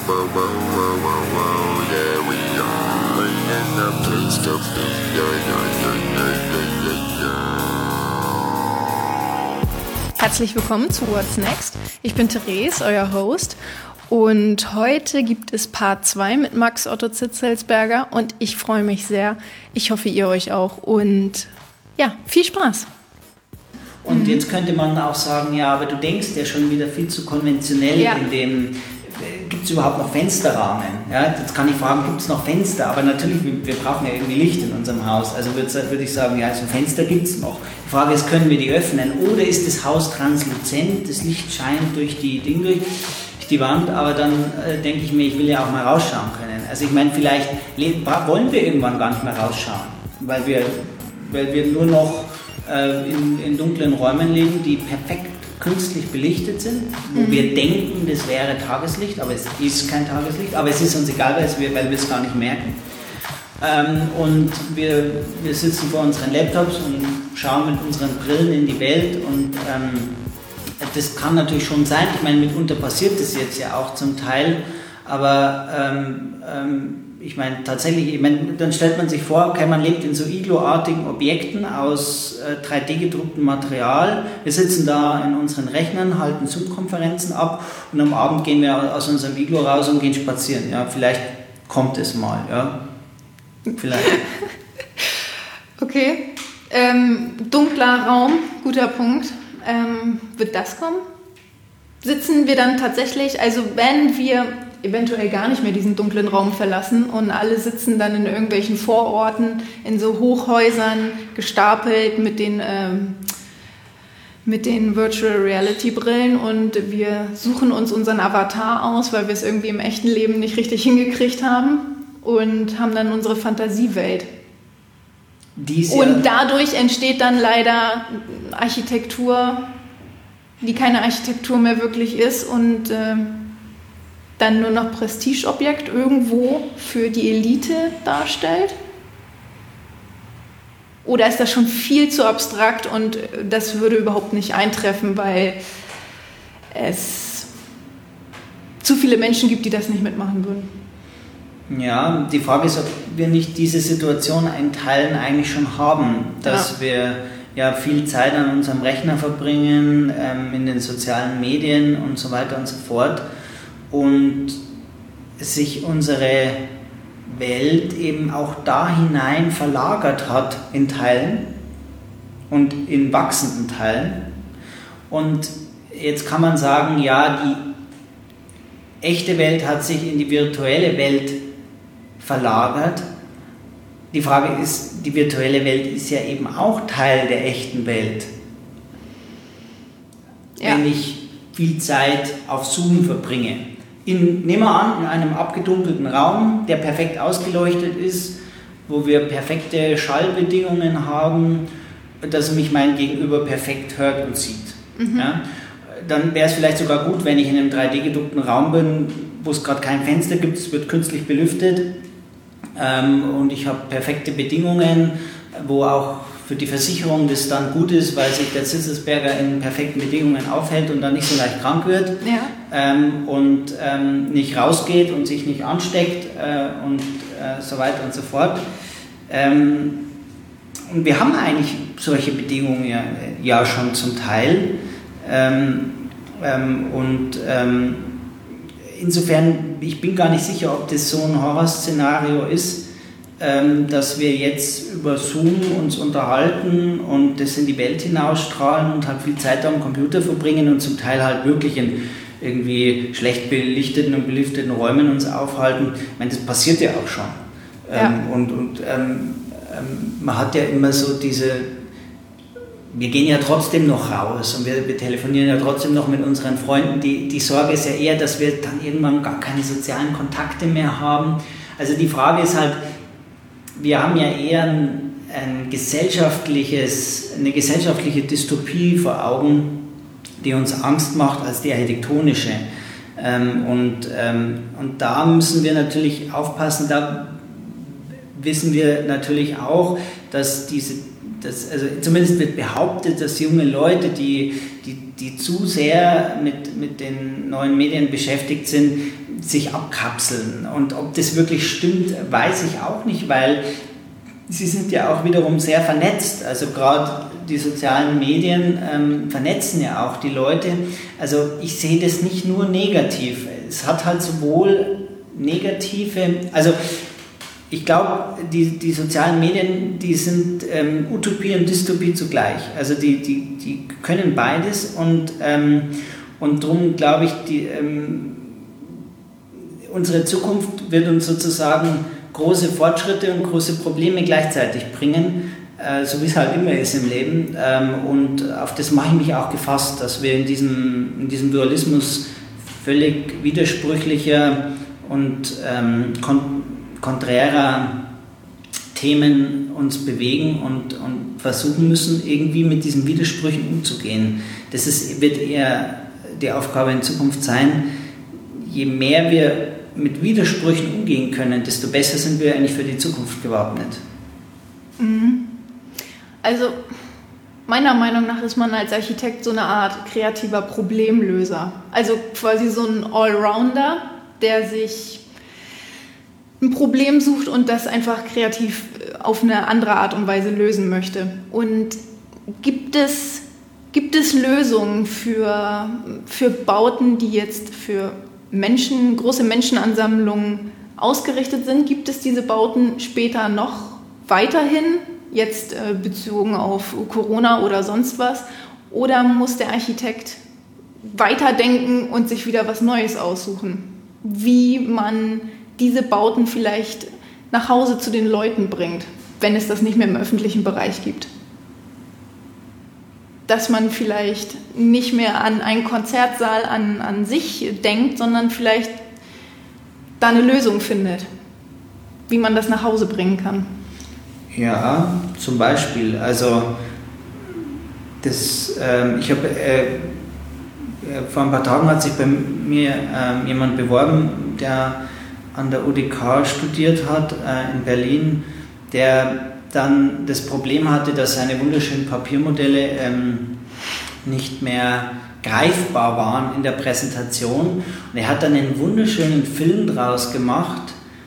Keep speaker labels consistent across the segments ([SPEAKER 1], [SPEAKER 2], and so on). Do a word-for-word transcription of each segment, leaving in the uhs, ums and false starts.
[SPEAKER 1] whoa, whoa, whoa, whoa, whoa, yeah, we are in the place to be, yeah, yeah, yeah, yeah, yeah, yeah, yeah.
[SPEAKER 2] Herzlich willkommen zu What's Next. Ich bin Therese, euer Host. Und heute gibt es Part zwei mit Max Otto Zitzelsberger und ich freue mich sehr. Ich hoffe, ihr euch auch. Und ja, viel Spaß.
[SPEAKER 3] Und mhm. jetzt könnte man auch sagen, ja, aber du denkst ja schon wieder viel zu konventionell, ja. in dem, gibt es überhaupt noch Fensterrahmen? Ja, jetzt kann ich fragen, gibt es noch Fenster? Aber natürlich, wir, wir brauchen ja irgendwie Licht in unserem Haus. Also würde würd ich sagen, ja, so ein Fenster gibt es noch. Die Frage ist, können wir die öffnen? Oder ist das Haus transluzent, das Licht scheint durch die Dinge durch? die Wand, aber dann äh, denke ich mir, ich will ja auch mal rausschauen können. Also ich meine, vielleicht wollen wir irgendwann gar nicht mehr rausschauen, weil wir, weil wir nur noch äh, in, in dunklen Räumen leben, die perfekt künstlich belichtet sind, wo mhm. wir denken, das wäre Tageslicht, aber es ist kein Tageslicht, aber es ist uns egal, weil wir, weil wir es gar nicht merken. Ähm, und wir, wir sitzen vor unseren Laptops und schauen mit unseren Brillen in die Welt und ähm, das kann natürlich schon sein, ich meine, mitunter passiert das jetzt ja auch zum Teil, aber ähm, ähm, ich meine, tatsächlich, ich meine, dann stellt man sich vor, okay, man lebt in so Iglo-artigen Objekten aus äh, drei D gedrucktem Material, wir sitzen da in unseren Rechnern, halten Zoom-Konferenzen ab und am Abend gehen wir aus unserem Iglo raus und gehen spazieren, ja, vielleicht kommt es mal, ja, vielleicht.
[SPEAKER 2] Okay, ähm, dunkler Raum, guter Punkt. Ähm, wird das kommen? Sitzen wir dann tatsächlich, also wenn wir eventuell gar nicht mehr diesen dunklen Raum verlassen und alle sitzen dann in irgendwelchen Vororten, in so Hochhäusern gestapelt mit den, ähm, mit den Virtual Reality Brillen und wir suchen uns unseren Avatar aus, weil wir es irgendwie im echten Leben nicht richtig hingekriegt haben und haben dann unsere Fantasiewelt. Dies und dadurch entsteht dann leider Architektur, die keine Architektur mehr wirklich ist und äh, dann nur noch Prestigeobjekt irgendwo für die Elite darstellt? Oder ist das schon viel zu abstrakt und das würde überhaupt nicht eintreffen, weil es zu viele Menschen gibt, die das nicht mitmachen würden?
[SPEAKER 3] Ja, die Frage ist, ob wir nicht diese Situation in Teilen eigentlich schon haben, dass ja. wir ja viel Zeit an unserem Rechner verbringen, ähm, in den sozialen Medien und so weiter und so fort und sich unsere Welt eben auch da hinein verlagert hat in Teilen und in wachsenden Teilen. Und jetzt kann man sagen, ja, die echte Welt hat sich in die virtuelle Welt verlagert. Die Frage ist, die virtuelle Welt ist ja eben auch Teil der echten Welt. Ja. Wenn ich viel Zeit auf Zoom verbringe. In, nehmen wir an, in einem abgedunkelten Raum, der perfekt ausgeleuchtet ist, wo wir perfekte Schallbedingungen haben, dass mich mein Gegenüber perfekt hört und sieht. Mhm. Ja? Dann wäre es vielleicht sogar gut, wenn ich in einem drei D gedruckten Raum bin, wo es gerade kein Fenster gibt, es wird künstlich belüftet ähm, und ich habe perfekte Bedingungen, wo auch für die Versicherung das dann gut ist, weil sich der Zitzelsberger in perfekten Bedingungen aufhält und dann nicht so leicht krank wird
[SPEAKER 2] ja.
[SPEAKER 3] ähm, und ähm, nicht rausgeht und sich nicht ansteckt äh, und äh, so weiter und so fort. Ähm, und wir haben eigentlich solche Bedingungen ja, ja schon zum Teil. Ähm, ähm, und ähm, insofern, ich bin gar nicht sicher, ob das so ein Horrorszenario ist, ähm, dass wir jetzt über Zoom uns unterhalten und das in die Welt hinausstrahlen und halt viel Zeit am Computer verbringen und zum Teil halt wirklich in irgendwie schlecht belichteten und belüfteten Räumen uns aufhalten. Ich meine, das passiert ja auch schon. Ja. Ähm, und und ähm, ähm, man hat ja immer so diese... Wir gehen ja trotzdem noch raus und wir, wir telefonieren ja trotzdem noch mit unseren Freunden. Die, die Sorge ist ja eher, dass wir dann irgendwann gar keine sozialen Kontakte mehr haben. Also die Frage ist halt, wir haben ja eher ein, ein gesellschaftliches, eine gesellschaftliche Dystopie vor Augen, die uns Angst macht als die architektonische. Ähm, und, ähm, und da müssen wir natürlich aufpassen, da wissen wir natürlich auch, dass diese Das, also zumindest wird behauptet, dass junge Leute, die, die, die zu sehr mit, mit den neuen Medien beschäftigt sind, sich abkapseln. Und ob das wirklich stimmt, weiß ich auch nicht, weil sie sind ja auch wiederum sehr vernetzt. Also gerade die sozialen Medien ähm, vernetzen ja auch die Leute. Also ich sehe das nicht nur negativ. Es hat halt sowohl negative, also ich glaube, die, die sozialen Medien, die sind ähm, Utopie und Dystopie zugleich. Also die, die, die können beides und, ähm, und darum glaube ich, die, ähm, unsere Zukunft wird uns sozusagen große Fortschritte und große Probleme gleichzeitig bringen, äh, so wie es halt immer ist im Leben. Ähm, und auf das mache ich mich auch gefasst, dass wir in diesem, in diesem Dualismus völlig widersprüchlicher und ähm, kon- konträrer Themen uns bewegen und, und versuchen müssen, irgendwie mit diesen Widersprüchen umzugehen. Das ist, wird eher die Aufgabe in Zukunft sein. Je mehr wir mit Widersprüchen umgehen können, desto besser sind wir eigentlich für die Zukunft gewappnet.
[SPEAKER 2] Also meiner Meinung nach ist man als Architekt so eine Art kreativer Problemlöser. Also quasi so ein Allrounder, der sich ein Problem sucht und das einfach kreativ auf eine andere Art und Weise lösen möchte. Und gibt es, gibt es Lösungen für, für Bauten, die jetzt für Menschen, große Menschenansammlungen ausgerichtet sind? Gibt es diese Bauten später noch weiterhin, jetzt äh, bezogen auf Corona oder sonst was? Oder muss der Architekt weiterdenken und sich wieder was Neues aussuchen? Wie man diese Bauten vielleicht nach Hause zu den Leuten bringt, wenn es das nicht mehr im öffentlichen Bereich gibt. Dass man vielleicht nicht mehr an einen Konzertsaal an, an sich denkt, sondern vielleicht da eine Lösung findet, wie man das nach Hause bringen kann.
[SPEAKER 3] Ja, zum Beispiel. Also das, ähm, ich habe äh, vor ein paar Tagen hat sich bei mir äh, jemand beworben, der an der U D K studiert hat, äh, in Berlin, der dann das Problem hatte, dass seine wunderschönen Papiermodelle ähm, nicht mehr greifbar waren in der Präsentation. Und er hat dann einen wunderschönen Film draus gemacht.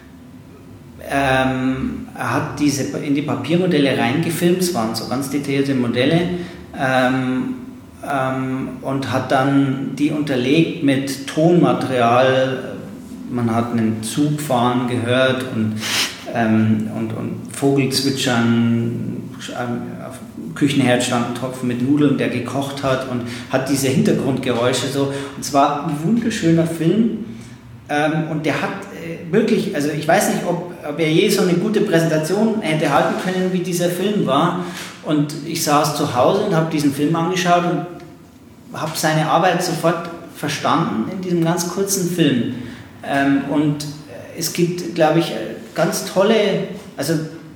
[SPEAKER 3] Ähm, er hat diese in die Papiermodelle reingefilmt, es waren so ganz detaillierte Modelle, ähm, ähm, und hat dann die unterlegt mit Tonmaterial. Man hat einen Zug fahren gehört und, ähm, und, und Vogelzwitschern, auf dem Küchenherd stand ein Topf mit Nudeln, der gekocht hat und hat diese Hintergrundgeräusche so. Und es war ein wunderschöner Film ähm, und der hat äh, wirklich, also ich weiß nicht, ob, ob er je so eine gute Präsentation hätte halten können, wie dieser Film war. Und ich saß zu Hause und habe diesen Film angeschaut und habe seine Arbeit sofort verstanden in diesem ganz kurzen Film. Ähm, und es gibt, glaube ich, ganz tolle, also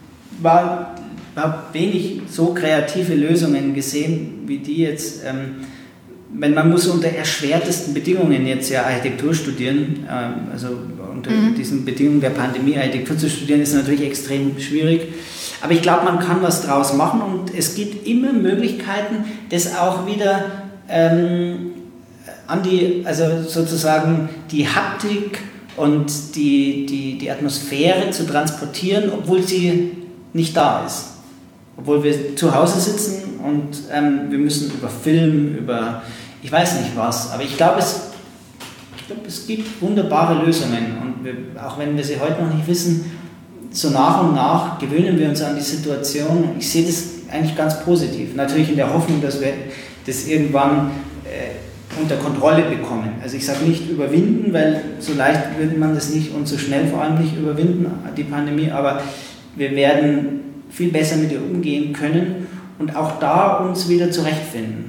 [SPEAKER 3] war, war wenig so kreative Lösungen gesehen, wie die jetzt, ähm, wenn man muss unter erschwertesten Bedingungen jetzt ja Architektur studieren, ähm, also unter mhm. diesen Bedingungen der Pandemie Architektur zu studieren, ist natürlich extrem schwierig. Aber ich glaube, man kann was draus machen und es gibt immer Möglichkeiten, das auch wieder ähm, an die, also sozusagen die Haptik und die, die, die Atmosphäre zu transportieren, obwohl sie nicht da ist. Obwohl wir zu Hause sitzen und ähm, wir müssen über Film, über ich weiß nicht was, aber ich glaube, es, ich glaube, es gibt wunderbare Lösungen und wir, auch wenn wir sie heute noch nicht wissen, so nach und nach gewöhnen wir uns an die Situation. Ich sehe das eigentlich ganz positiv. Natürlich in der Hoffnung, dass wir das irgendwann äh, unter Kontrolle bekommen. Also ich sage nicht überwinden, weil so leicht würde man das nicht und so schnell vor allem nicht überwinden, die Pandemie, aber wir werden viel besser mit ihr umgehen können und auch da uns wieder zurechtfinden.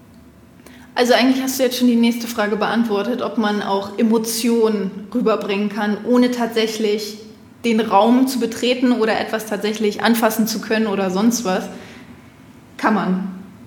[SPEAKER 2] Also eigentlich hast du jetzt schon die nächste Frage beantwortet, ob man auch Emotionen rüberbringen kann, ohne tatsächlich den Raum zu betreten oder etwas tatsächlich anfassen zu können oder sonst was. Kann man.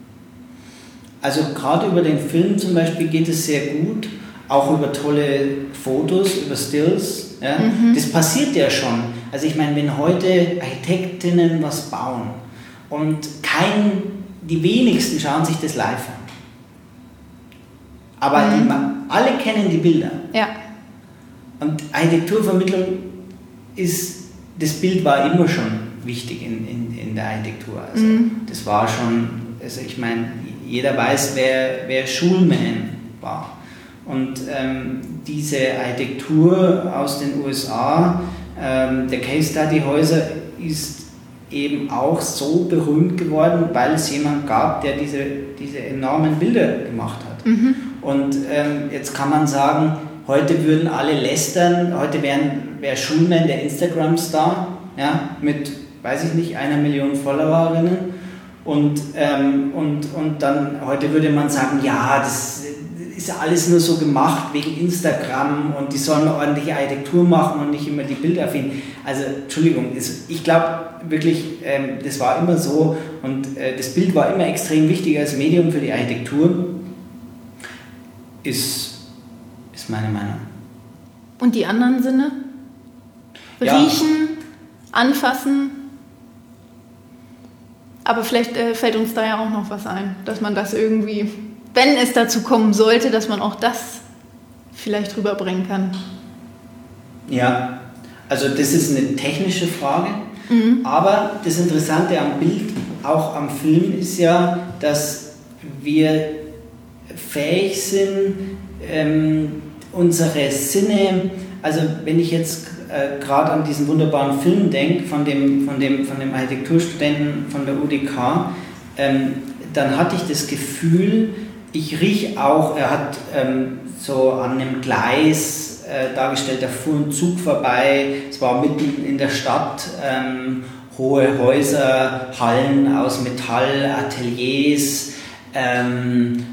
[SPEAKER 3] Also gerade über den Film zum Beispiel geht es sehr gut, auch über tolle Fotos, über Stills. Ja? Mhm. Das passiert ja schon. Also ich meine, wenn heute Architektinnen was bauen und kein, die wenigsten schauen sich das live an. Aber mhm. die, alle kennen die Bilder.
[SPEAKER 2] Ja.
[SPEAKER 3] und Architekturvermittlung ist, das Bild war immer schon wichtig in, in, in der Architektur. Also mhm. das war schon, also ich meine, jeder weiß, wer, wer Schulman war. Und ähm, diese Architektur aus den U S A, ähm, der Case Study Häuser, ist eben auch so berühmt geworden, weil es jemand gab, der diese, diese enormen Bilder gemacht hat. Mhm. Und ähm, jetzt kann man sagen, heute würden alle lästern, heute wären, wäre Schulman der Instagram-Star, ja, mit, weiß ich nicht, einer Million Followerinnen. Und, ähm, und, und dann heute würde man sagen, ja, das ist ja alles nur so gemacht wegen Instagram und die sollen eine ordentliche Architektur machen und nicht immer die Bilder finden. Also, Entschuldigung, ich glaube wirklich, ähm, das war immer so und äh, das Bild war immer extrem wichtig als Medium für die Architektur, ist, ist meine Meinung.
[SPEAKER 2] Und die anderen Sinne? Riechen, ja. Anfassen? Aber vielleicht äh, fällt uns da ja auch noch was ein, dass man das irgendwie, wenn es dazu kommen sollte, dass man auch das vielleicht rüberbringen kann.
[SPEAKER 3] Ja, also das ist eine technische Frage, mhm. aber das Interessante am Bild, auch am Film, ist ja, dass wir fähig sind, ähm, unsere Sinne, also wenn ich jetzt äh, gerade an diesen wunderbaren Film denke, von dem, von, dem, von dem Architekturstudenten von der U D K, ähm, dann hatte ich das Gefühl, ich rieche auch, er hat ähm, so an einem Gleis äh, dargestellt, da fuhr ein Zug vorbei, es war mitten in der Stadt, ähm, hohe Häuser, Hallen aus Metall, Ateliers, ähm,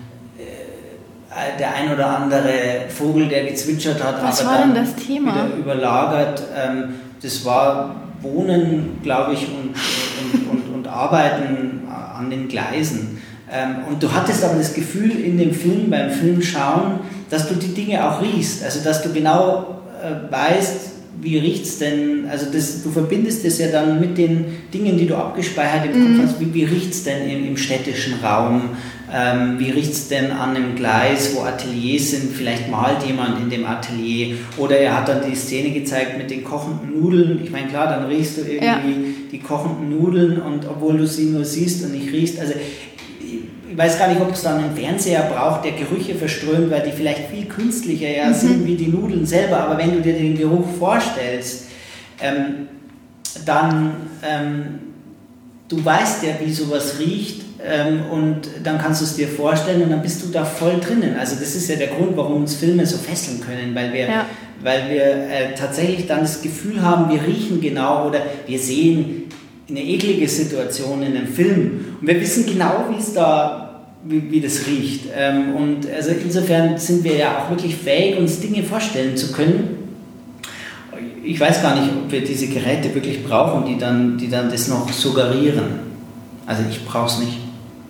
[SPEAKER 3] äh, der ein oder andere Vogel, der gezwitschert hat,
[SPEAKER 2] was
[SPEAKER 3] aber
[SPEAKER 2] war
[SPEAKER 3] dann
[SPEAKER 2] denn das Thema?
[SPEAKER 3] Wieder überlagert. Ähm, das war Wohnen, glaube ich, und, und, und, und Arbeiten an den Gleisen. Und du hattest aber das Gefühl in dem Film, beim Filmschauen, dass du die Dinge auch riechst. Also dass du genau äh, weißt, wie riecht es denn, also das, du verbindest es ja dann mit den Dingen, die du abgespeichert im Kopf hast, wie, wie riecht es denn im, im städtischen Raum, ähm, wie riecht es denn an einem Gleis, wo Ateliers sind, vielleicht malt jemand in dem Atelier oder er hat dann die Szene gezeigt mit den kochenden Nudeln, ich meine klar, dann riechst du irgendwie ja. die kochenden Nudeln und obwohl du sie nur siehst und nicht riechst, also ich weiß gar nicht, ob es dann einen Fernseher braucht, der Gerüche verströmt, weil die vielleicht viel künstlicher ja mhm. sind wie die Nudeln selber. Aber wenn du dir den Geruch vorstellst, ähm, dann ähm, du weißt ja, wie sowas riecht ähm, und dann kannst du es dir vorstellen und dann bist du da voll drinnen. Also das ist ja der Grund, warum uns Filme so fesseln können, weil wir, ja. weil wir äh, tatsächlich dann das Gefühl haben, wir riechen genau oder wir sehen eine eklige Situation in einem Film und wir wissen genau, wie es da, wie, wie das riecht. Ähm, und also insofern sind wir ja auch wirklich fähig, uns Dinge vorstellen zu können. Ich weiß gar nicht, ob wir diese Geräte wirklich brauchen, die dann, die dann das noch suggerieren. Also ich brauche es nicht.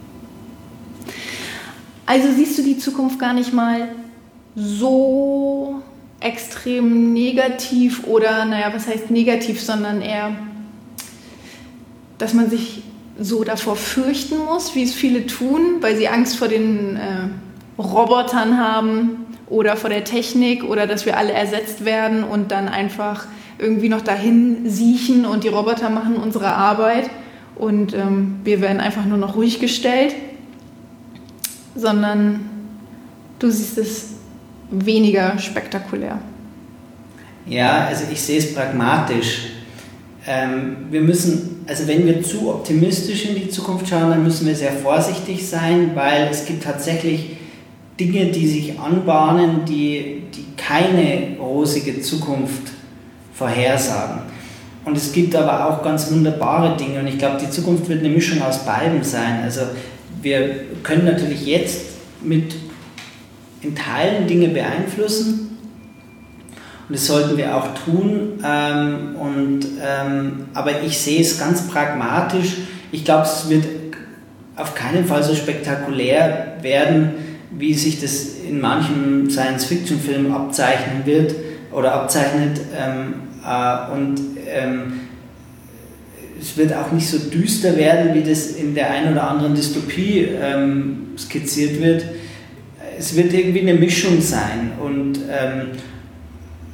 [SPEAKER 2] Also siehst du die Zukunft gar nicht mal so extrem negativ oder, naja, was heißt negativ, sondern eher dass man sich so davor fürchten muss, wie es viele tun, weil sie Angst vor den äh, Robotern haben oder vor der Technik oder dass wir alle ersetzt werden und dann einfach irgendwie noch dahin siechen und die Roboter machen unsere Arbeit und ähm, wir werden einfach nur noch ruhig gestellt, sondern du siehst es weniger spektakulär.
[SPEAKER 3] Ja, also ich sehe es pragmatisch. Ähm, wir müssen, also wenn wir zu optimistisch in die Zukunft schauen, dann müssen wir sehr vorsichtig sein, weil es gibt tatsächlich Dinge, die sich anbahnen, die, die keine rosige Zukunft vorhersagen. Und es gibt aber auch ganz wunderbare Dinge und ich glaube, die Zukunft wird eine Mischung aus beidem sein. Also wir können natürlich jetzt mit in Teilen Dinge beeinflussen, und das sollten wir auch tun. Ähm, und, ähm, aber ich sehe es ganz pragmatisch. Ich glaube, es wird auf keinen Fall so spektakulär werden, wie sich das in manchen Science-Fiction-Filmen abzeichnen wird oder abzeichnet. Ähm, äh, und ähm, es wird auch nicht so düster werden, wie das in der einen oder anderen Dystopie ähm, skizziert wird. Es wird irgendwie eine Mischung sein. Und ähm,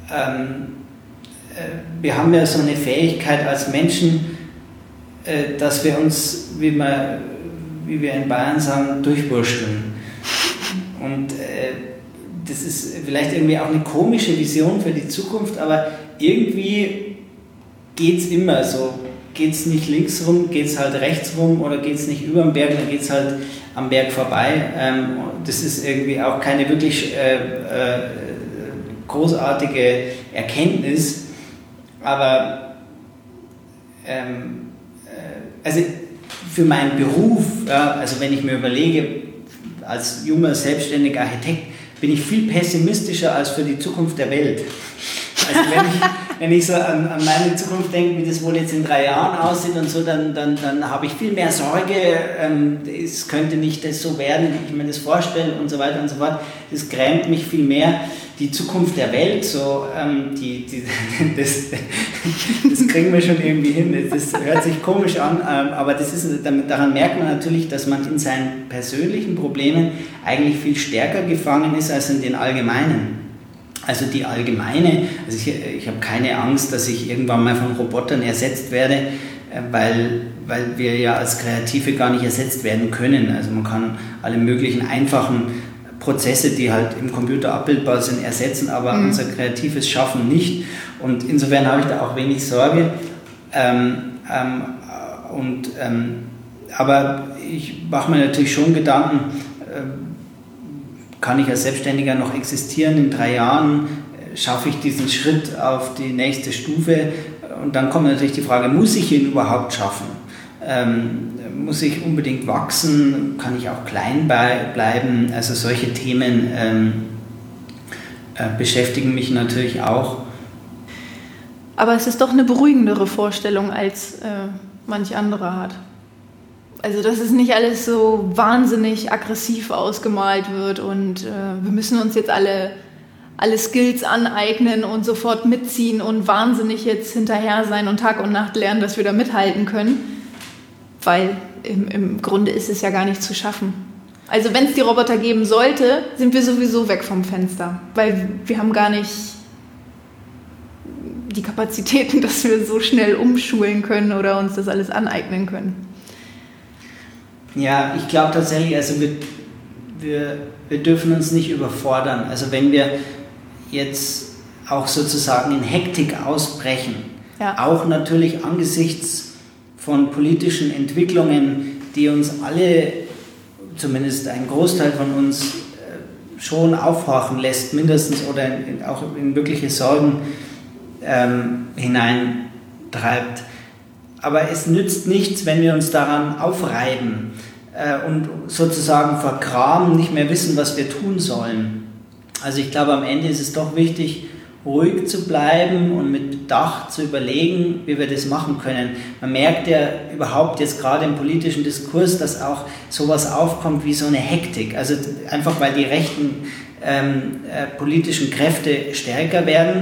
[SPEAKER 3] ähm, äh, wir haben ja so eine Fähigkeit als Menschen, äh, dass wir uns, wie, man, wie wir in Bayern sagen, durchwurschteln. Und äh, das ist vielleicht irgendwie auch eine komische Vision für die Zukunft, aber irgendwie geht es immer so. Geht es nicht links rum, geht es halt rechts rum, oder geht es nicht über den Berg, dann geht es halt am Berg vorbei. Ähm, das ist irgendwie auch keine wirklich äh, äh, großartige Erkenntnis, aber ähm, äh, also für meinen Beruf, ja, also wenn ich mir überlege, als junger, selbstständiger Architekt, bin ich viel pessimistischer als für die Zukunft der Welt. Also wenn ich, wenn ich so an, an meine Zukunft denke, wie das wohl jetzt in drei Jahren aussieht und so, dann, dann, dann habe ich viel mehr Sorge, ähm, es könnte nicht das so werden, wie ich mir das vorstelle und so weiter und so fort. Das grämt mich viel mehr. Die Zukunft der Welt, so, ähm, die, die, das, das kriegen wir schon irgendwie hin. Das hört sich komisch an, ähm, aber das ist, daran merkt man natürlich, dass man in seinen persönlichen Problemen eigentlich viel stärker gefangen ist als in den allgemeinen. Also die allgemeine, also ich, ich habe keine Angst, dass ich irgendwann mal von Robotern ersetzt werde, äh, weil, weil wir ja als Kreative gar nicht ersetzt werden können. Also man kann alle möglichen einfachen Prozesse, die halt im Computer abbildbar sind, ersetzen, aber mhm. unser kreatives Schaffen nicht. Und insofern habe ich da auch wenig Sorge. Ähm, ähm, und, ähm, aber ich mache mir natürlich schon Gedanken, äh, kann ich als Selbstständiger noch existieren in drei Jahren? Schaffe ich diesen Schritt auf die nächste Stufe? Und dann kommt natürlich die Frage, muss ich ihn überhaupt schaffen? Ähm, muss ich unbedingt wachsen? Kann ich auch klein bei, bleiben? Also solche Themen ähm, äh, beschäftigen mich natürlich auch.
[SPEAKER 2] Aber es ist doch eine beruhigendere Vorstellung, als äh, manch anderer hat. Also dass es nicht alles so wahnsinnig aggressiv ausgemalt wird und äh, wir müssen uns jetzt alle, alle Skills aneignen und sofort mitziehen und wahnsinnig jetzt hinterher sein und Tag und Nacht lernen, dass wir da mithalten können. Weil im, im Grunde ist es ja gar nicht zu schaffen. Also wenn es die Roboter geben sollte, sind wir sowieso weg vom Fenster. Weil wir haben gar nicht die Kapazitäten, dass wir so schnell umschulen können oder uns das alles aneignen können.
[SPEAKER 3] Ja, ich glaube tatsächlich, also wir, wir, wir dürfen uns nicht überfordern. Also wenn wir jetzt auch sozusagen in Hektik ausbrechen, ja. Auch natürlich angesichts von politischen Entwicklungen, die uns alle, zumindest ein Großteil von uns, schon aufhorchen lässt, mindestens, oder in, auch in wirkliche Sorgen ähm, hineintreibt. Aber es nützt nichts, wenn wir uns daran aufreiben äh, und sozusagen vergraben, nicht mehr wissen, was wir tun sollen. Also ich glaube, am Ende ist es doch wichtig, ruhig zu bleiben und mit Bedacht zu überlegen, wie wir das machen können. Man merkt ja überhaupt jetzt gerade im politischen Diskurs, dass auch sowas aufkommt wie so eine Hektik. Also einfach, weil die rechten ähm, äh, politischen Kräfte stärker werden,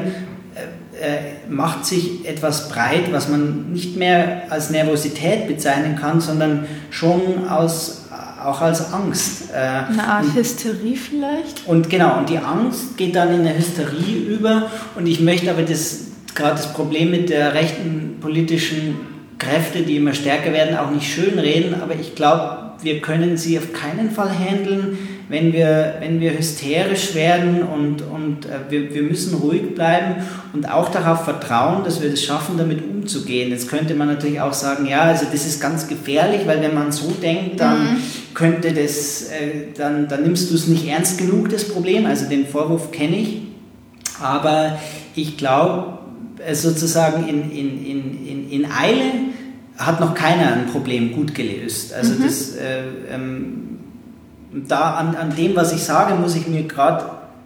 [SPEAKER 3] äh, macht sich etwas breit, was man nicht mehr als Nervosität bezeichnen kann, sondern schon aus auch als Angst.
[SPEAKER 2] Eine Art Hysterie vielleicht?
[SPEAKER 3] Und genau, und die Angst geht dann in eine Hysterie über. Und ich möchte aber das, gerade das Problem mit der rechten politischen Kräfte, die immer stärker werden, auch nicht schönreden. Aber ich glaube, wir können sie auf keinen Fall handeln, wenn wir, wenn wir hysterisch werden. Und, und äh, wir, wir müssen ruhig bleiben und auch darauf vertrauen, dass wir das schaffen, damit umzugehen. Jetzt könnte man natürlich auch sagen, ja, also das ist ganz gefährlich, weil wenn man so denkt, dann mhm. könnte das, äh, dann, dann nimmst du es nicht ernst genug, das Problem. Also den Vorwurf kenne ich. Aber ich glaube, äh, sozusagen in, in, in, in, in Eile hat noch keiner ein Problem gut gelöst. Also mhm. das, äh, ähm, da an, an dem, was ich sage, muss ich mir gerade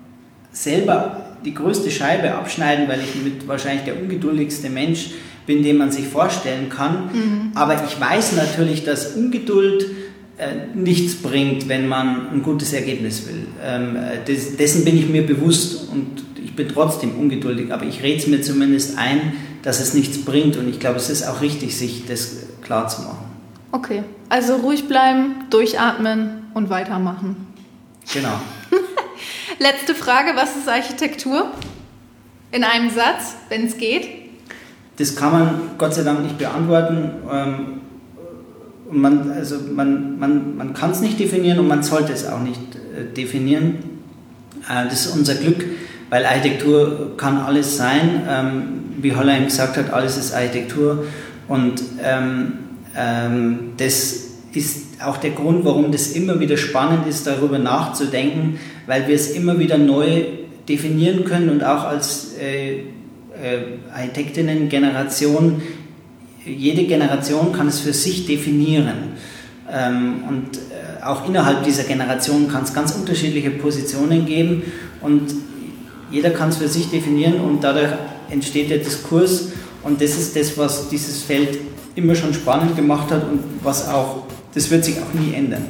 [SPEAKER 3] selber die größte Scheibe abschneiden, weil ich mit wahrscheinlich der ungeduldigste Mensch bin, den man sich vorstellen kann. Mhm. Aber ich weiß natürlich, dass Ungeduld äh, nichts bringt, wenn man ein gutes Ergebnis will. Ähm, des, dessen bin ich mir bewusst und ich bin trotzdem ungeduldig, aber ich rede es mir zumindest ein, dass es nichts bringt und ich glaube, es ist auch richtig, sich das klar zu machen.
[SPEAKER 2] Okay, also ruhig bleiben, durchatmen und weitermachen.
[SPEAKER 3] Genau.
[SPEAKER 2] Letzte Frage, was ist Architektur? In einem Satz, wenn es geht?
[SPEAKER 3] Das kann man Gott sei Dank nicht beantworten. Ähm, man also man, man, man kann es nicht definieren und man sollte es auch nicht äh, definieren. Äh, das ist unser Glück, weil Architektur kann alles sein. Ähm, wie Hollein gesagt hat, alles ist Architektur. Und ähm, ähm, das ist auch der Grund, warum das immer wieder spannend ist, darüber nachzudenken, weil wir es immer wieder neu definieren können und auch als äh, äh, Architektinnen-Generation, jede Generation kann es für sich definieren. Ähm, und äh, auch innerhalb dieser Generation kann es ganz unterschiedliche Positionen geben und jeder kann es für sich definieren und dadurch entsteht der Diskurs und das ist das, was dieses Feld immer schon spannend gemacht hat und was auch, das wird sich auch nie ändern.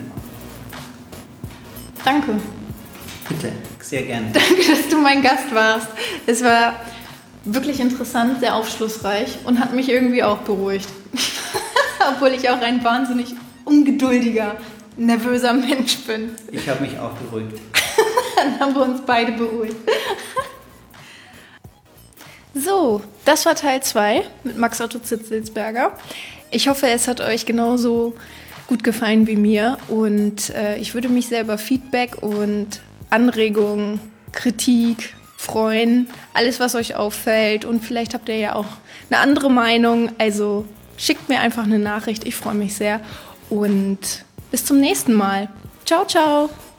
[SPEAKER 2] Danke.
[SPEAKER 3] Bitte, sehr gerne.
[SPEAKER 2] Danke, dass du mein Gast warst. Es war wirklich interessant, sehr aufschlussreich und hat mich irgendwie auch beruhigt. Obwohl ich auch ein wahnsinnig ungeduldiger, nervöser Mensch bin.
[SPEAKER 3] Ich habe mich auch beruhigt.
[SPEAKER 2] Dann haben wir uns beide beruhigt. So, das war Teil zwei mit Max Otto Zitzelsberger. Ich hoffe, es hat euch genauso gut gefallen wie mir und äh, ich würde mich sehr über Feedback und Anregungen, Kritik freuen. Alles, was euch auffällt und vielleicht habt ihr ja auch eine andere Meinung. Also schickt mir einfach eine Nachricht, ich freue mich sehr und bis zum nächsten Mal. Ciao, ciao!